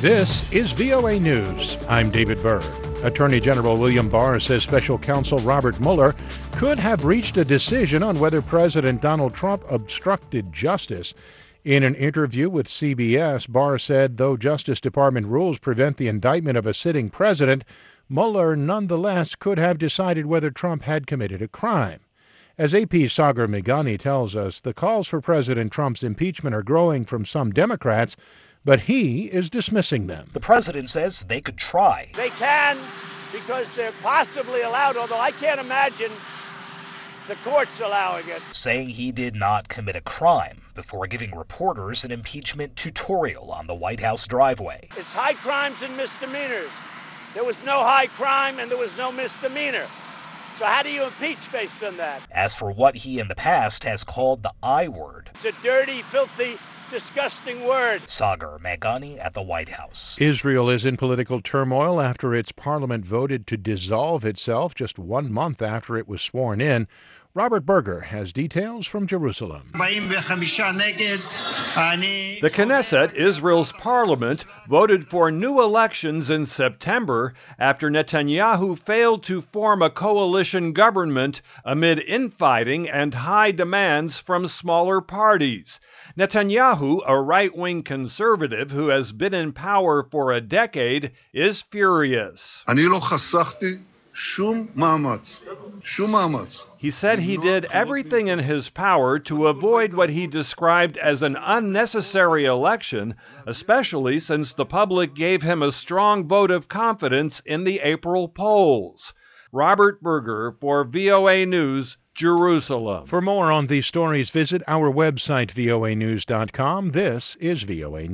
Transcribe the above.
This is VOA News. I'm David Byrd. Attorney General William Barr says special counsel Robert Mueller could have reached a decision on whether President Donald Trump obstructed justice. In an interview with CBS, Barr said though Justice Department rules prevent the indictment of a sitting president, Mueller nonetheless could have decided whether Trump had committed a crime. As AP's Sagar Meghani tells us, the calls for President Trump's impeachment are growing from some Democrats, but he is dismissing them. The president says they could try. They can, because they're possibly allowed, although I can't imagine the courts allowing it. Saying he did not commit a crime before giving reporters an impeachment tutorial on the White House driveway. It's high crimes and misdemeanors. There was no high crime and there was no misdemeanor. So how do you impeach based on that? As for what he in the past has called the I word. It's a dirty, filthy, disgusting word. Sagar Meghani at the White House. Israel is in political turmoil after its parliament voted to dissolve itself just 1 month after it was sworn in. Robert Berger has details from Jerusalem. The Knesset, Israel's parliament, voted for new elections in September after Netanyahu failed to form a coalition government amid infighting and high demands from smaller parties. Netanyahu, a right-wing conservative who has been in power for a decade, is furious. He said he did everything in his power to avoid what he described as an unnecessary election, especially since the public gave him a strong vote of confidence in the April polls. Robert Berger for VOA News, Jerusalem. For more on these stories, visit our website, voanews.com. This is VOA News.